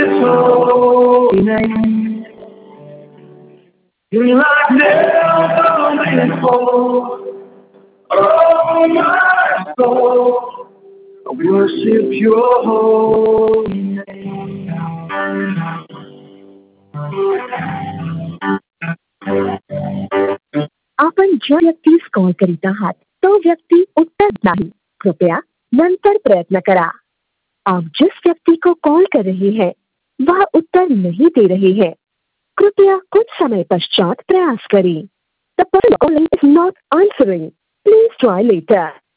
His holy name. You're like never before. Oh, my soul, I worship your holy name. आपण ज्या व्यक्तीस call करीत आहात तो व्यक्ति उत्तर नहीं, कृपया नंतर प्रयत्न करा। आप जिस व्यक्ति को कॉल कर रहे हैं वह उत्तर नहीं दे रहे हैं, कृपया कुछ समय पश्चात प्रयास करें। The person calling is not answering. Please try later.